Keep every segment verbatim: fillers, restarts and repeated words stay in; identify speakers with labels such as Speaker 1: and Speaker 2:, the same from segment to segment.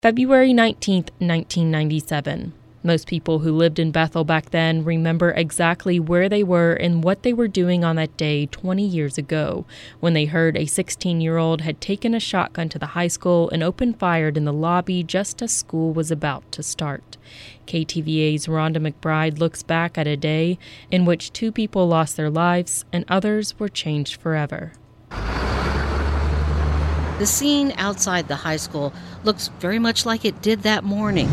Speaker 1: February nineteenth, nineteen ninety-seven. Most people who lived in Bethel back then remember exactly where they were and what they were doing on that day twenty years ago, when they heard a sixteen-year-old had taken a shotgun to the high school and opened fire in the lobby just as school was about to start. K T V A's Rhonda McBride looks back at a day in which two people lost their lives and others were changed forever.
Speaker 2: The scene outside the high school looks very much like it did that morning.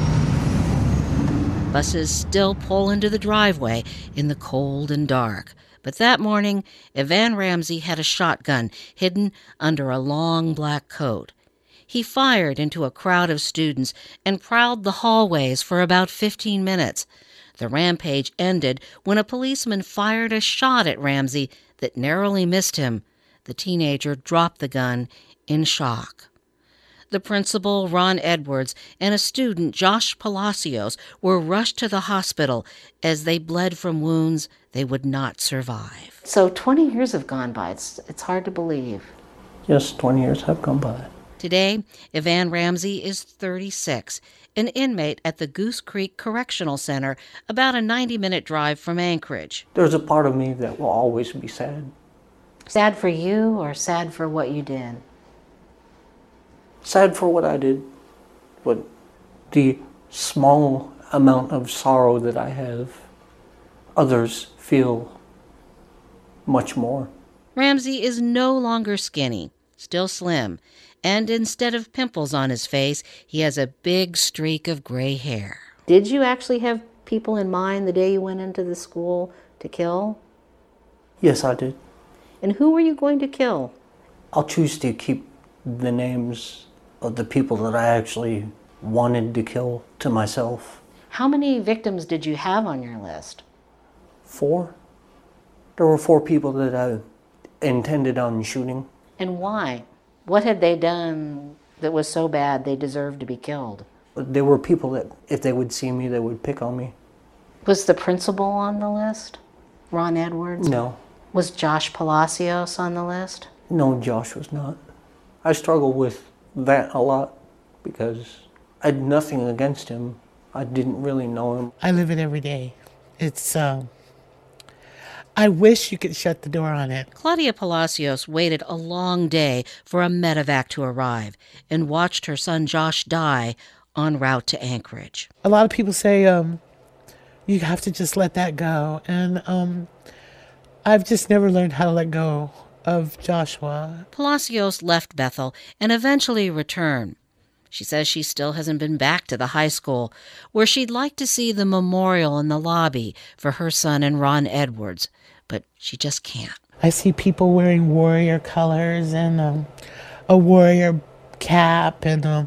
Speaker 2: Buses still pull into the driveway in the cold and dark. But that morning, Evan Ramsey had a shotgun hidden under a long black coat. He fired into a crowd of students and prowled the hallways for about fifteen minutes. The rampage ended when a policeman fired a shot at Ramsey that narrowly missed him. The teenager dropped the gun in shock. The principal, Ron Edwards, and a student, Josh Palacios, were rushed to the hospital as they bled from wounds they would not survive.
Speaker 3: So twenty years have gone by. It's, it's hard to believe.
Speaker 4: Yes, twenty years have gone by.
Speaker 2: Today, Evan Ramsey is thirty-six, an inmate at the Goose Creek Correctional Center, about a ninety-minute drive from Anchorage.
Speaker 4: There's a part of me that will always be sad.
Speaker 3: Sad for you or sad for what you did?
Speaker 4: Sad for what I did, but the small amount of sorrow that I have, others feel much more.
Speaker 2: Ramsey is no longer skinny, still slim, and instead of pimples on his face, he has a big streak of gray hair.
Speaker 3: Did you actually have people in mind the day you went into the school to kill?
Speaker 4: Yes, I did.
Speaker 3: And who were you going to kill?
Speaker 4: I'll choose to keep the names of the people that I actually wanted to kill to myself.
Speaker 3: How many victims did you have on your list?
Speaker 4: Four. There were four people that I intended on shooting.
Speaker 3: And why? What had they done that was so bad they deserved to be killed?
Speaker 4: There were people that, if they would see me, they would pick on me.
Speaker 3: Was the principal on the list? Ron Edwards?
Speaker 4: No.
Speaker 3: Was Josh Palacios on the list?
Speaker 4: No, Josh was not. I struggle with that a lot because I had nothing against him. I didn't really know him.
Speaker 5: I live it every day. It's, uh, I wish you could shut the door on it.
Speaker 2: Claudia Palacios waited a long day for a medevac to arrive and watched her son Josh die en route to Anchorage.
Speaker 5: A lot of people say um, you have to just let that go. And um, I've just never learned how to let go of Joshua.
Speaker 2: Palacios left Bethel and eventually returned. She says she still hasn't been back to the high school, where she'd like to see the memorial in the lobby for her son and Ron Edwards, but she just can't.
Speaker 5: I see people wearing warrior colors and um, a warrior cap, and um,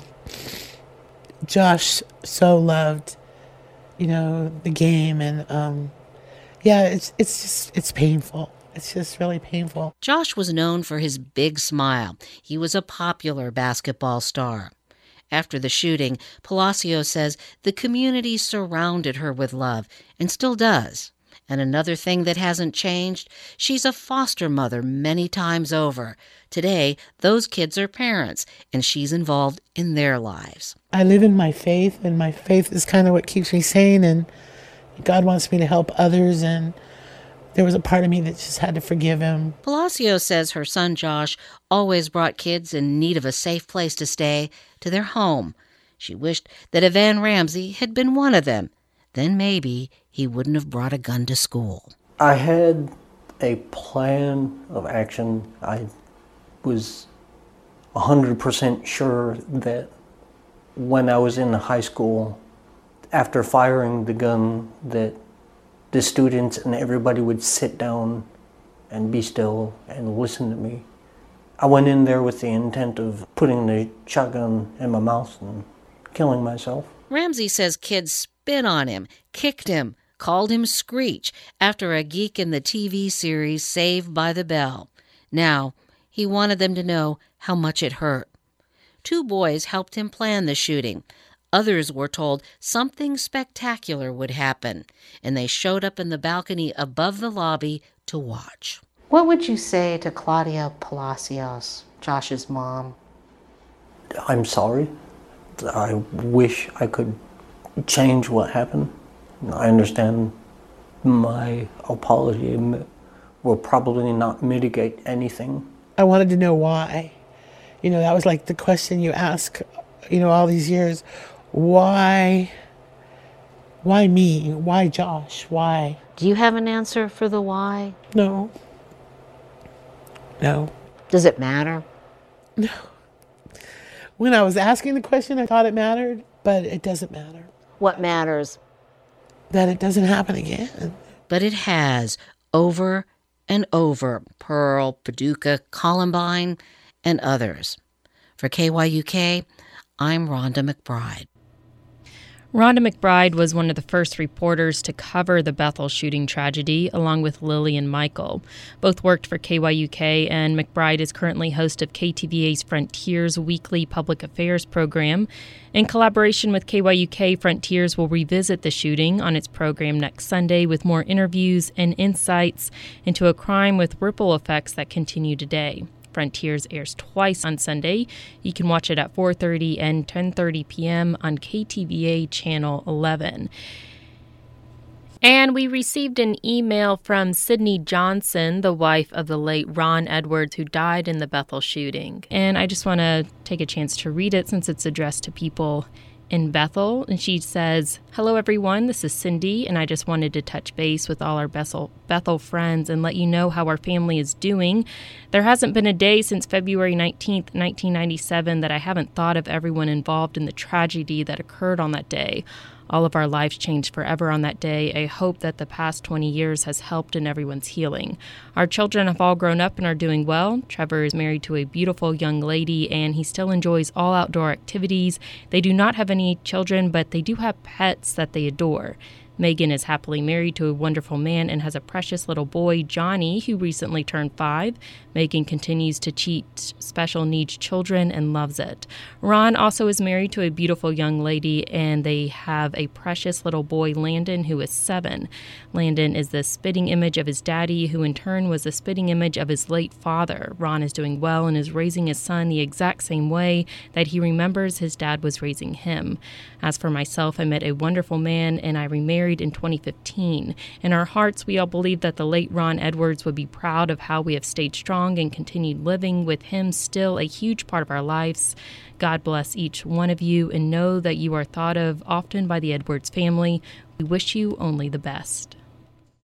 Speaker 5: Josh so loved, you know, the game, and um, yeah, it's it's just it's painful. It's just really painful.
Speaker 2: Josh was known for his big smile. He was a popular basketball star. After the shooting, Palacios says the community surrounded her with love, and still does. And another thing that hasn't changed, she's a foster mother many times over. Today, those kids are parents, and she's involved in their lives.
Speaker 5: I live in my faith, and my faith is kind of what keeps me sane, and God wants me to help others, and there was a part of me that just had to forgive him.
Speaker 2: Palacios says her son Josh always brought kids in need of a safe place to stay to their home. She wished that Evan Ramsey had been one of them. Then maybe he wouldn't have brought a gun to school.
Speaker 4: I had a plan of action. I was one hundred percent sure that when I was in high school, after firing the gun, that the students and everybody would sit down and be still and listen to me. I went in there with the intent of putting the shotgun in my mouth and killing myself.
Speaker 2: Ramsey says kids spit on him, kicked him, called him Screech after a geek in the T V series Saved by the Bell. Now, he wanted them to know how much it hurt. Two boys helped him plan the shooting. Others were told something spectacular would happen, and they showed up in the balcony above the lobby to watch.
Speaker 3: What would you say to Claudia Palacios, Josh's mom?
Speaker 4: I'm sorry I wish I could change what happened. I understand my apology will probably not mitigate anything.
Speaker 5: I wanted to know why. You know, that was like the question you ask, you know, all these years. Why, why me? Why Josh? Why?
Speaker 3: Do you have an answer for the why?
Speaker 5: No. No.
Speaker 3: Does it matter?
Speaker 5: No. When I was asking the question, I thought it mattered, but it doesn't matter.
Speaker 3: What matters?
Speaker 5: That it doesn't happen again.
Speaker 2: But it has, over and over. Pearl, Paducah, Columbine, and others. For K Y U K, I'm Rhonda McBride.
Speaker 1: Rhonda McBride was one of the first reporters to cover the Bethel shooting tragedy, along with Lily and Michael. Both worked for K Y U K, and McBride is currently host of K T V A's Frontiers weekly public affairs program. In collaboration with K Y U K, Frontiers will revisit the shooting on its program next Sunday with more interviews and insights into a crime with ripple effects that continue today. Frontiers airs twice on Sunday. You can watch it at four thirty and ten thirty p.m. on K T V A Channel eleven. And we received an email from Sydney Johnson, the wife of the late Ron Edwards, who died in the Bethel shooting. And I just want to take a chance to read it since it's addressed to people in Bethel. And she says, "Hello, everyone. This is Cindy, and I just wanted to touch base with all our Bethel, Bethel friends and let you know how our family is doing. There hasn't been a day since February nineteenth, nineteen ninety-seven that I haven't thought of everyone involved in the tragedy that occurred on that day. All of our lives changed forever on that day. I hope that the past twenty years has helped in everyone's healing. Our children have all grown up and are doing well. Trevor is married to a beautiful young lady, and he still enjoys all outdoor activities. They do not have any children, but they do have pets that they adore. Megan is happily married to a wonderful man and has a precious little boy, Johnny, who recently turned five. Megan continues to teach special needs children and loves it. Ron also is married to a beautiful young lady, and they have a precious little boy, Landon, who is seven. Landon is the spitting image of his daddy, who in turn was the spitting image of his late father. Ron is doing well and is raising his son the exact same way that he remembers his dad was raising him. As for myself, I met a wonderful man, and I remarried in twenty fifteen. In our hearts, we all believe that the late Ron Edwards would be proud of how we have stayed strong and continued living with him still a huge part of our lives. God bless each one of you, and know that you are thought of often by the Edwards family. We wish you only the best."